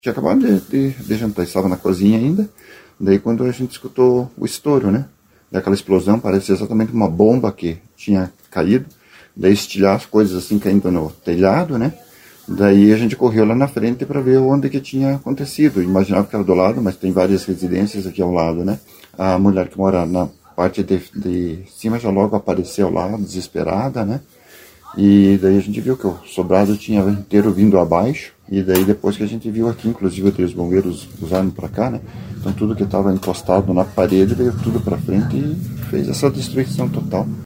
Tinha acabado de jantar, estava na cozinha ainda. Daí quando a gente escutou o estouro, né? Daquela explosão, parecia exatamente uma bomba que tinha caído. Daí estilhaço, coisas assim caindo no telhado, né? Daí a gente correu lá na frente para ver onde que tinha acontecido. Imaginava que era do lado, mas tem várias residências aqui ao lado, né? A mulher que mora na parte de cima já logo apareceu lá, desesperada, né? E daí a gente viu que o sobrado tinha inteiro vindo abaixo. E daí depois que a gente viu aqui, inclusive os bombeiros usaram para cá, né? Então tudo que estava encostado na parede veio tudo para frente e fez essa destruição total.